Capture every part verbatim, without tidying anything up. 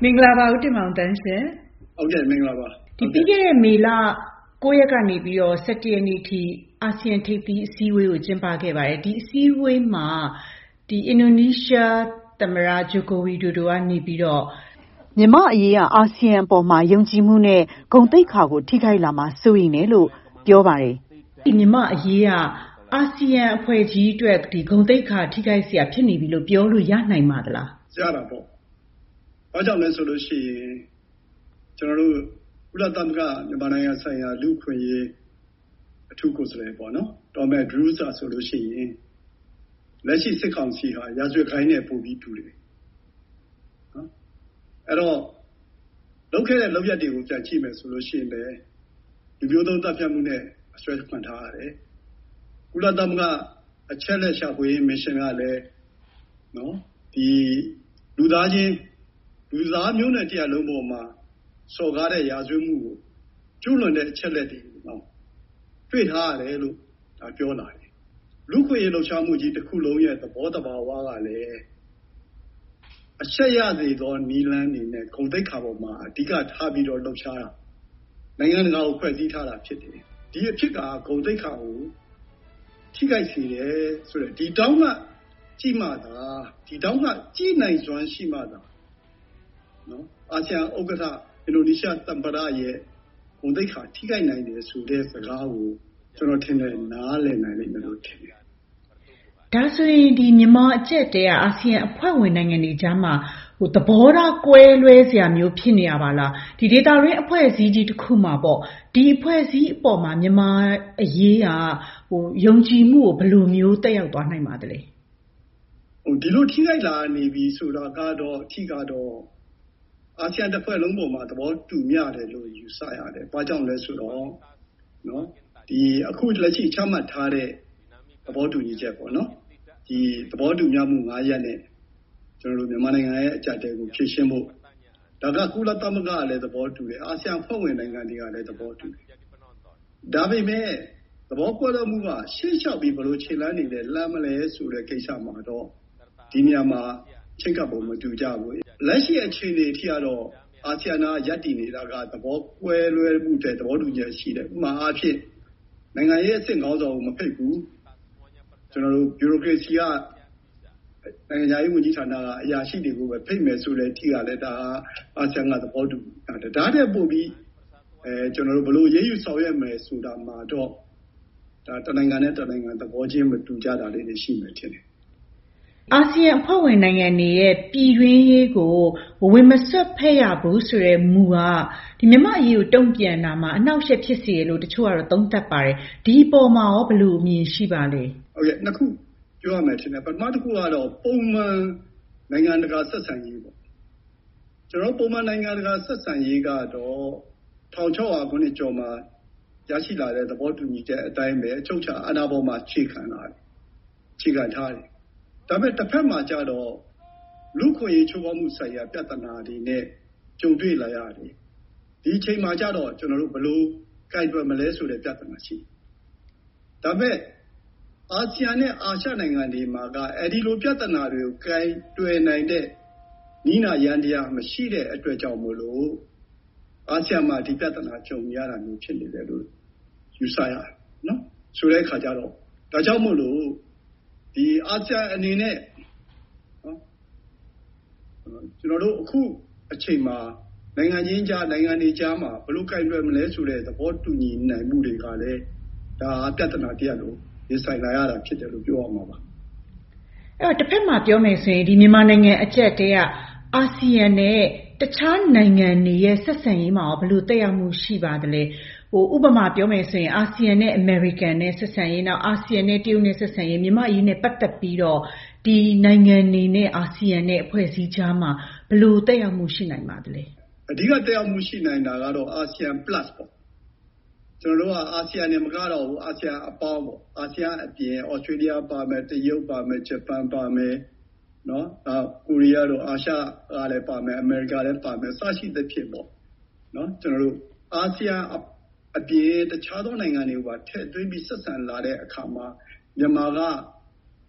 မင်္ဂလာပါဦးတင်မောင်တန်းရှင်ဟုတ်ကဲ့မင်္ဂလာပါဒီပြီးခဲ့တဲ့မေလကိုရက်ကနေပြီးတော့ဆယ်တစ်ရက်နေ့ထိအာဆီယံထိပ်သီးအစည်းအဝေးကိုကျင်းပခဲ့ပါတယ်ဒီအစည်းအဝေးမှာဒီအင်ဒိုနီးရှားသမ္မတဂျိုကိုဝီဒိုဒိုကနေပြီးတော့မြန်မာအရေးကအာဆီယံအပေါ်မှာယုံကြည်မှုနဲ့ဂုဏ်သိက္ခာကိုထိခိုက်လာမှာစိုးရိမ်တယ်လို့ပြောပါတယ်ဒီမြန်မာအရေးကအာဆီယံအဖွဲ့ကြီးအတွက်ဒီဂုဏ်သိက္ခာထိခိုက်စရာဖြစ်နေပြီလို့ပြောလို့ရနိုင်ပါသလားရတာပေါ့ဘာကြောင့်လဲဆိုလို့ရှိရင်ကျွန်တော်တို့ကုလသမဂ္ဂမြန်မာနိုင်ငံဆိုင်ရာလူ့ခွင့်ရေးအထူးကိုယ်စားလှယ်ပေါ့နော်တော်မဲဒရူးစာဆိုလို့ရှိရင်လက်ရှိစစ်ကောင်စီဟာရာဇဝတ်ခိုင်းနဲ့ပို့ပြီးတူတယ်နော်အဲ့တော့လုပ်ခဲ့တဲ့လုပ်ရက်တွေကိုပြန်ကြည့်မယ်ဆိုလို့ရှိရင်လည်းဒီမျိုးသုံးတပ်ဖြတ်မှုနဲ့အဆွဲခွင့်ထားရတယ်ကုလသမဂ္ဂအချက်လက်ရှာဖွေရေးမစ်ရှင်ကလည်းနော်ဒီလူသားချင်းလူသားမျိုးနဲ့တရားလုံးပေါ်မှာစော်ကားတဲ့ရာဇဝတ်မှုကိုကျူးလွန်တဲ့အချက်လက်တွေကိုနော်တွေ့ထားရတယ်လို့ဒါပြောလာတယ်လူခွင့်ရေးလှုပ်ရှားမှုကြီးတစ်ခုလုံးရဲ့သဘောတဘာဝကလည်းအချက်ရစေသောနီလန်းနေနဲ့ဂုဏ်သိက္ခာပေါ်မှာအဓိကထားပြီးတော့လှုပ်ရှားတာနိုင်ငံတကာကိုဖွဲ့စည်းထားတာဖြစ်တယ်ဒီအဖြစ်ကဂုဏ်သိက္ခာကိုထိခိုက်စေတယ်ဆိုတော့ဒီတောင်းကကြည့်မှသာဒီတောင်းကကြည့်နိုင်စွမ်းရှိမှသာနော်အာဆီယံဥက္ကဋ္ဌအင်ဒိုနီးရှားသမ္မတရဲ့ဂုဏ်သိက္ခာထိခိုက်နိုင်တယ်ဆိုတဲ့စကားကိုကျွန်တော်ထင်တယ်နားလည်နိုင်လိမ့်မယ်လို့ထင်တယ်ဒါဆိုရင်ဒီမြန်မာအကျက်တဲအာဆီယံအဖွဲ့ဝင်နိုင်ငံတွေကြားမှာဟိုသဘောထားကွဲလွဲစရာမျိုးဖြစ်နေရပါလားဒီဒေတာရင်းအဖွဲ့အစည်းကြီးတစ်ခုမှာပေါ့ဒီအဖွဲ့အစည်းအပေါ်မှာမြန်မာအရေးကဟိုယုံကြည်မှုကိုဘယ်လိုမျိုးတက်ရောက်သွားနိုင်ပါသလဲဟိုဒီလိုထိခိုက်လာနေပြီဆိုတာကတော့အထီးကတော့အာဆီယံတစ်ဖွဲ့လုံးပေါ်မှာသဘောတူမျှတယ်လို့ယူဆရတယ်။ဘာကြောင့်လဲဆိုတော့နော်ဒီအခုလက်ရှိချမှတ်ထားတဲ့သဘောတူညီချက်ပေါ့နော်ဒီသဘောတူမျှမှု၅ရပ်နဲ့ကျွန်တော်တို့မြန်မာနိုင်ငံရဲ့အကြအတဲကိုဖြည့်ရှင်းဖို့ဒါကကုလသမဂ္ဂကလည်းသဘောတူတယ်အာဆီယံဖွဲ့ဝင်နိုင်ငံတွေကလည်းသဘောတူတယ်။ဒါပေမဲ့သဘောကွဲလွဲမှုကရှေ့လျှောက်ပြီးဘယ်လိုခြေလှမ်းနေလဲလမ်းမလဲဆိုတဲ့ကိစ္စမှာတော့ဒီနေရာမှာချိန်ကပ်ပုံမတူကြဘူးလက်ရှိအခြေအနေအထိကတော့အာဆီယံကရပ်တည်နေတာကသဘောကွဲလွဲမှုတဲ့သဘောတူညီချက်ရှိတယ်ဥပမာအားဖြင့်နိုင်ငံရေးအဆင့်ကောင်းဆောင်ကိုမဖိတ်ဘူးကျွန်တော်တို့ဘျူရိုကရေစီကနိုင်ငံရေးဝန်ကြီးဌာနကအရာရှိတွေကိုပဲဖိတ်မယ်ဆိုတဲ့အထိကလည်းဒါအာဆီယံကသဘောတူတယ်ဒါတဲ့ပို့ပြီးအဲကျွန်တော်တို့ဘယ်လိုရေးယူဆောင်ရွက်မယ်ဆိုတာမှာတော့ဒါတနိုင်ငံနဲ့တနိုင်ငံသဘောချင်းမတူကြတာလေးတွေရှိမယ်ထင်တယ်အာဆီယံအဖွဲ့ဝင်နိုင်ငံတွေရဲ့ပြည်တွင်းရေးကိုဝင်မဆွတ်ဖက်ရဘူးဆိုတဲ့မူကဒီမြန်မာအရေးကိုတုံ့ပြန်တာမှာအနှောက်အယှက်ဖြစ်စေတယ်လို့တချို့ကတော့သုံးသပ်ပါတယ်ဒီပေါ်မှာရောဘယ်လိုအမြင်ရှိပါလဲဟုတ်ကဲ့နှစ်ခုပြောရမယ်ထင်တယ်ပထမတစ်ခုကတော့ပုံမှန်နိုင်ငံတကာဆက်ဆံရေးပေါ့ကျွန်တော်ပုံမှန်နိုင်ငံတကာဆက်ဆံရေးကတော့တစ်ထောင်ခြောက်ရာခုနှစ်ကျော်မှာရရှိလာတဲ့သဘောတူညီချက်အတိုင်းပဲအချုပ်အခြာအာဏာပေါ်မှာခြေခံလာတယ်ခြေခံထားတယ်ဒါပေမဲ့တစ်ဖက်မှာကျတော့လူခွင့်ရေးချိုးဖောက်မှုဆိုင်ရာပြဿနာတွေနဲ့ကြုံတွေ့လာရတယ်ဒီအချိန်မှာကျတော့ကျွန်တော်တို့ဘယ်လိုကိုင်တွယ်မလဲဆိုတဲ့ပြဿနာရှိဒါပေမဲ့အာဆီယံနဲ့အာရှနိုင်ငံတွေမှာကအဲဒီလိုပြဿနာတွေကိုကိုင်တွယ်နိုင်တဲ့နိနာရန်တရားမရှိတဲ့အတွက်ကြောင့်မို့လို့အာဆီယံမှာဒီပြဿနာကြုံရတာမျိုးဖြစ်နေတယ်လို့ယူဆရတယ်နော်ဆိုတဲ့အခါကျတော့ဒါကြောင့်မို့လို့ဒီအာဆီယံအနေနဲ့နော်ကျွန်တော်တို့အခုအချိန်မှာနိုင်ငံချင်းကြားနိုင်ငံတွေကြားမှာဘယ်လိုကိုင်တွယ်မလဲဆိုတဲ့သဘောတူညီနိုင်မှုတွေကလည်းဒါပြဿနာတရားလို့ဒီဆိုင်လာရတာဖြစ်တယ်လို့ပြောရမှာပါအဲ့တော့တစ်ဖက်မှာပြောမယ်ဆိုရင်ဒီမြန်မာနိုင်ငံအကျက်တဲကအာဆီယံနဲ့တခြားနိုင်ငံတွေရဲ့ဆက်ဆံရေးမှာဘယ်လိုတက်ရောက်မှုရှိပါသလဲဟိုဥပမာပြောမယ်ဆိုရင်အာဆီယံနဲ့အမေရိကန်နဲ့ဆက်ဆံရေးနောက်အာဆီယံနဲ့တရုတ်နဲ့ဆက်ဆံရေးမြန်မာအရေးနဲ့ပတ်သက်ပြီးတော့ဒီနိုင်ငံတွေနဲ့အာဆီယံနဲ့အဖွဲ့အစည်းကြားမှာဘယ်လိုတက်ရောက်မှုရှိနိုင်ပါသလဲအဓိကတက်ရောက်မှုရှိနိုင်တာကတော့အာဆီယံ plus ပေါ့ကျွန်တော်တို့ကအာဆီယံနဲ့မကတော့ဘူးအာဆီယံအပေါင်းပေါ့အာဆီယံအပြင်ဩစတြေးလျပါမယ်တရုတ်ပါမယ်ဂျပန်ပါမယ်နော်အာကိုရီးယားတို့အာရှကလည်းပါမယ်အမေရိကလည်းပါမယ်စရှိသဖြင့်ပေါ့နော်ကျွန်တော်တို့အာဆီယံအပြင်တခြားသောနိုင်ငံတွေကထည့်သွင်းပြီးဆက်ဆံလာတဲ့အခါမှာမြန်မာက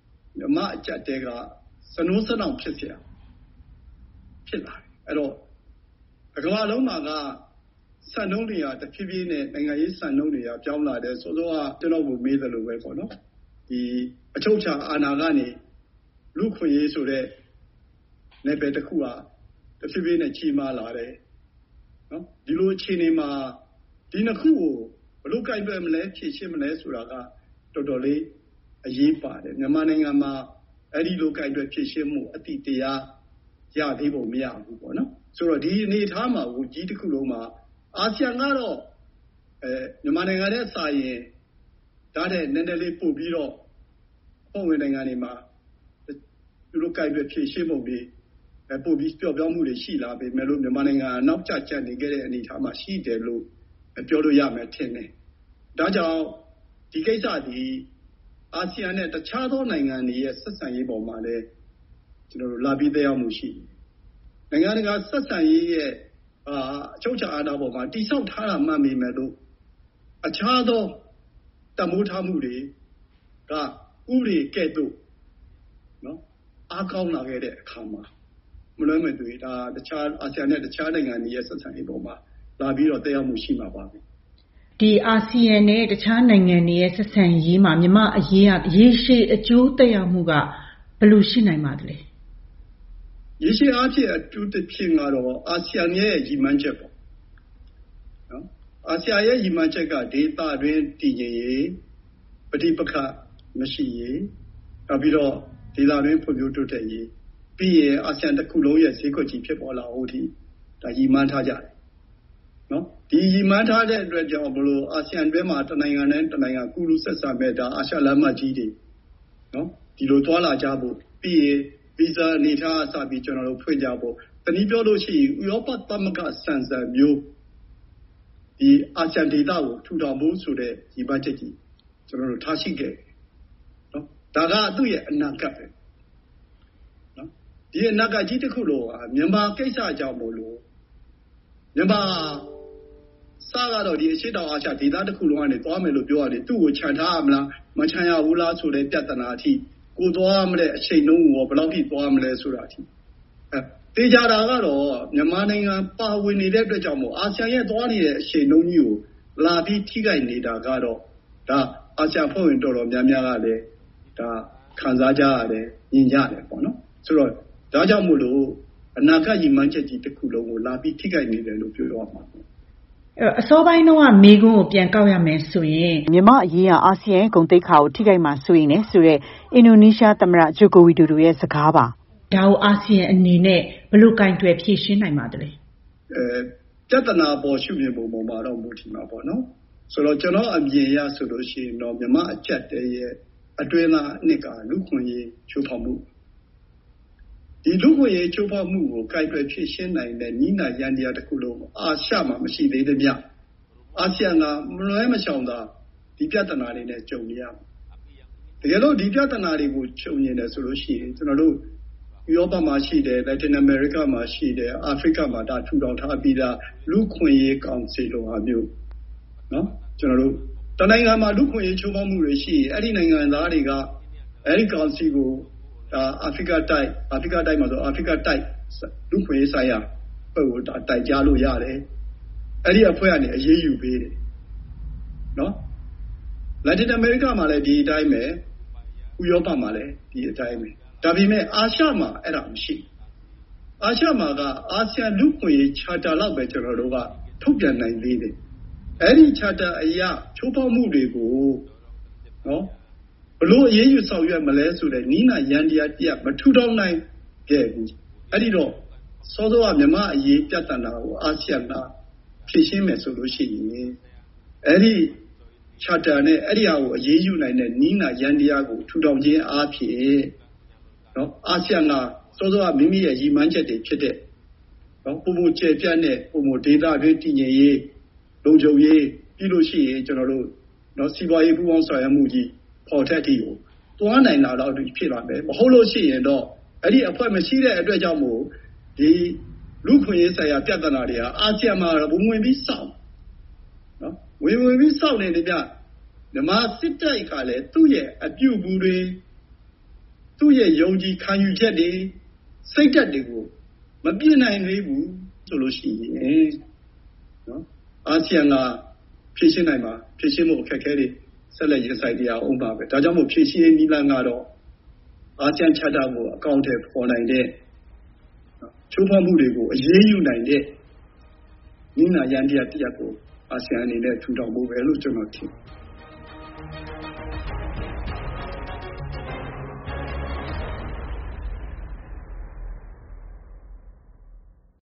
မြန်မာအကြက်တဲကစနိုးစနောင်ဖြစ်เสียဖြစ်လာတယ်အဲ့တော့ကမ္ဘာလုံးမှာကစံနှုန်းတွေကတဖြည်းဖြည်းနဲ့နိုင်ငံရေးစံနှုန်းတွေကပြောင်းလာတယ်ဆိုတော့ကျွန်တော်ကိုမေးတယ်လို့ပဲပေါ့နော်ဒီအချုပ်အခြာအာဏာကနေလူခွင့်ရေးဆိုတဲ့နယ်ပယ်တစ်ခုကတဖြည်းဖြည်းနဲ့ကြီးမားလာတယ်နော်ဒီလိုအခြေအနေမှာဒီနှစ်ခုကိုဘလို့ကြိုက်ပဲမလဲဖြည့်ရှင်းမလဲဆိုတာကတော်တော်လေးအရေးပါတယ်မြန်မာနိုင်ငံမှာအဲ့ဒီလိုကြိုက်ပဲဖြည့်ရှင်းမှုအတိတရားရသေးဖို့မရဘူးပေါ့နော်ဆိုတော့ဒီအနေအထားမှာဟိုကြီးတစ်ခုလုံးမှာအာဆီယံကတော့အဲမြန်မာနိုင်ငံရဲ့စာရင်ဒါတဲ့နည်းနည်းလေးပို့ပြီးတော့ပုံဝင်နိုင်ငံတွေမှာသူတို့ကြိုက်ပဲဖြည့်ရှင်းမှုတွေပို့ပြီးပြောပြောမှုတွေရှိလာပေမဲ့လို့မြန်မာနိုင်ငံနောက်ကျကျနေခဲ့တဲ့အနေအထားမှာရှိတယ်လို့ပြောလို့ရမယ်ထင်တယ်ဒါကြောင့်ဒီကိစ္စဒီအာဆီယံနဲ့တခြားသောနိုင်ငံတွေရဲ့ဆက်ဆံရေးပေါ်မှာလည်းကျွန်တော်တို့လာပြီးသက်ရောက်မှုရှိတယ်နိုင်ငံတကာဆက်ဆံရေးရဲ့အာအချုပ်အခြာအာဏာပေါ်မှာတိဆောက်ထားတာမှတ်မိမယ်လို့အခြားသောတမိုးထားမှုတွေကဥပဒေကဲ့သို့နော်အားကောင်းလာခဲ့တဲ့အခါမှာမလွဲမသွေဒါတခြားအာဆီယံနဲ့တခြားနိုင်ငံတွေရဲ့ဆက်ဆံရေးပေါ်မှာလာပြီးတော့သက်ရောက်မှုရှိမှာပါပဲဒီအာဆီယံနဲ့တခြားနိုင်ငံတွေရဲ့ဆက်ဆံရေးမှာမြန်မာအရေးအရေးရှိအကျိုးသက်ရောက်မှုကဘယ်လိုရှိနိုင်ပါသလဲရေရှည်အားဖြင့်အထူးသဖြင့်ကတော့အာဆီယံရဲ့ရည်မှန်းချက်ပေါ့နော်အာဆီယံရဲ့ရည်မှန်းချက်ကဒေသတွင်းတည်ငြိမ်ရေးပဋိပက္ခမရှိရေးနောက်ပြီးတော့ဒေသတွင်းဖွံ့ဖြိုးတိုးတက်ရေးပြီးရင်အာဆီယံတစ်ခုလုံးရဲ့ဈေးကွက်ကြီးဖြစ်ပေါ်လာဖို့ဒီဒါရည်မှန်းထားကြတယ်နော်ဒီရည်မှန်းထားတဲ့အတွက်ကြောင့်ဘလို့အာဆီယံတွဲမှာတနိုင်ငံနဲ့တနိုင်ငံကုလူဆက်ဆံမဲ့ဒါအာရှလမ်းမကြီးတွေနော်ဒီလိုသွားလာကြဖို့ပြီးရင်ဗီဇာအနေထားအစပြီးကျွန်တော်တို့ဖွင့်ကြဖို့တနည်းပြောလို့ရှိရင်ဥရောပသမဂ္ဂစံစံမျိုးဒီအာဆီယံဒေသကိုထူထောင်ဖို့ဆိုတဲ့ရည်မှန်းချက်ကြီးကျွန်တော်တို့ထားရှိခဲ့နော်ဒါကသူ့ရဲ့အနာဂတ်ပဲနော်ဒီအနာဂတ်ကြီးတစ်ခုလုံးကမြန်မာကိစ္စကြောင့်မို့လို့မြန်မာစကတော့ဒီအရှိတောင်အာရှဒေသတစ်ခုလုံးကနေသွားမယ်လို့ပြောရတယ်သူ့ကိုခြံထားရမလားမခြံရဘူးလားဆိုတဲ့ပြဿနာအထိကိုသွားမတဲ့အချိန်နှုန်းကိုဘယ်လောက်ထိသွားမလဲဆိုတာအထိအဲတေချာတာကတော့မြန်မာနိုင်ငံပါဝင်နေတဲ့အတွက်ကြောင့်မို့အာဆီယံရဲ့သွားနေတဲ့အချိန်နှုန်းကြီးကိုလာပြီးထိခိုက်နေတာကတော့ဒါအာဆီယံဖွဲ့ဝင်တော်တော်များများကလည်းဒါခံစားကြရတယ်ညင်ကြတယ်ပေါ့နော်ဆိုတော့ဒါကြောင့်မို့လို့အနာဂတ်ရည်မှန်းချက်ကြီးတစ်ခုလုံးကိုလာပြီးထိခိုက်နေတယ်လို့ပြောရမှာပေါ့အဲ့အစောပိုင်းတော့မေကွန်းကိုပြန်ကောက်ရမယ်ဆိုရင်မြန်မာအရေးကအာဆီယံဂုဏ်သိက္ခာကိုထိခိုက်မှာဆိုရင်လည်းဆိုတော့အင်ဒိုနီးရှားသမ္မတဂျိုကိုဝီဒိုဒိုရဲ့စကားပါဒါကိုအာဆီယံအနေနဲ့ဘယ်လိုကင်တွယ်ဖြေရှင်းနိုင်ပါသလဲအဲပြဿနာပေါ်ရှုမြင်ပုံပေါ်မှာတော့မူတည်မှာပေါ့နော်ဆိုတော့ကျွန်တော်အမြင်ရဆိုလို့ရှိရင်တော့မြန်မာအကျက်တဲရဲ့အတွင်းသားအနှစ်ကလူခွင့်ရေးချိုးဖောက်မှုဒီလူခွင့်ရေးချိုးဖောက်မှုကိုကင်တွယ်ဖြေရှင်းနိုင်တဲ့ညီနာရန်တရားတစ်ခုလုံးအာရှမှာမရှိသေးတဲ့မြအာဆီယံကမလွဲမရှောင်သာဒီပြဿနာတွေနဲ့ကြုံရမှာတကယ်လို့ဒီပြဿနာတွေကိုကြုံနေတယ်ဆိုလို့ရှိရင်ကျွန်တော်တို့ဥရောပမှာရှိတယ်လက်တင်အမေရိကမှာရှိတယ်အာဖရိကမှာဒါထူထောင်ထားပြီးသားလူခွင့်ရေးကောင်စီလိုဟာမျိုးနော်ကျွန်တော်တို့တနိုင်ငံမှာလူခွင့်ရေးချိုးဖောက်မှုတွေရှိရင်အဲ့ဒီနိုင်ငံသားတွေကအဲ့ဒီကောင်စီကိုဒါအာဖရိကတိုက်အာဖရိကတိုက်မှာဆိုအာဖရိကတိုက်လူခွင့်ရေးဆိုင်ရာဘက်ကိုဒါတိုက်ကြလို့ရတယ်အဲ့ဒီအဖွဲ့ကနေအရေးယူပေးတယ်နော်လက်တင်အမေရိကမှာလည်းဒီအတိုင်းပဲဥရောပမှာလည်းဒီအတိုင်းပဲဒါပေမဲ့အာရှမှာအဲ့ဒါမရှိအာရှမှာကအာဆီယံလူခွင့်ရေး charter လောက်ပဲကျွန်တော်တို့ကထုတ်ပြန်နိုင်သေးတယ်အဲ့ဒီ charter အရာချိုးဖောက်မှုတွေကိုနော်ဘလို့အရေးယူဆောင်ရွက်မလဲဆိုတဲ့နီးနာရန်တရားတရားမထူထောင်နိုင်ခဲ့ဘူးအဲ့ဒီတော့စောစောကမြန်မာအရေးပြဿနာကိုအာဆီယံကဖြေရှင်းမယ်ဆိုလို့ရှိရင်အဲ့ဒီ charter နဲ့အဲ့ဒီဟာကိုအရေးယူနိုင်တဲ့နီးနာရန်တရားကိုထူထောင်ခြင်းအားဖြင့်နော်အာဆီယံကစောစောကမိမိရဲ့ရည်မှန်းချက်တွေဖြစ်တဲ့နော်ပုံပုံကျယ်ပြန့်တဲ့ပုံပုံဒေတာတွင်းတည်ငြိမ်ရေးလုံခြုံရေးပြီးလို့ရှိရင်ကျွန်တော်တို့နော်စီးပွားရေးပူးပေါင်းဆောင်ရွက်မှုကြီးပေါ်ထက်တီကိုတွားနိုင်တာတော့ဖြစ်လာမယ်မဟုတ်လို့ရှိရင်တော့အဲ့ဒီအဖွဲ့မရှိတဲ့အတွက်ကြောင့်မို့ဒီလူခွင့်ရေးဆိုင်ရာပြဿနာတွေကအာဆီယံမှာဝင်ဝင်ပြီးစောင့်နော်ဝင်ဝင်ပြီးစောင့်နေတဲ့ပြမြန်မာစစ်တပ်ကလည်းသူ့ရဲ့အပြုအမူတွေသူ့ရဲ့ယုံကြည်ခံယူချက်တွေစိတ်ဓာတ်တွေကိုမပြည့်နိုင်သေးဘူးဆိုလို့ရှိရင်နော်အာဆီယံကဖြည့်ရှင်းနိုင်မှာဖြည့်ရှင်းမှုအခက်အခဲတွေဆက်လက်ရင်ဆိုင်တရားအောင်ပါပဲဒါကြောင့်မို့ဖြည့်ရှင်းနည်းလမ်းကတော့အာဆီယံ charter ကိုအကောင့်ထဲပေါ်နိုင်တဲ့ချိုးဖောက်မှုတွေကိုအရေးယူနိုင်တဲ့နည်းနာရန်တရားတရားကိုအာဆီယံအနေနဲ့ထူထောင်ဖို့ပဲလို့ကျွန်တော်ထင်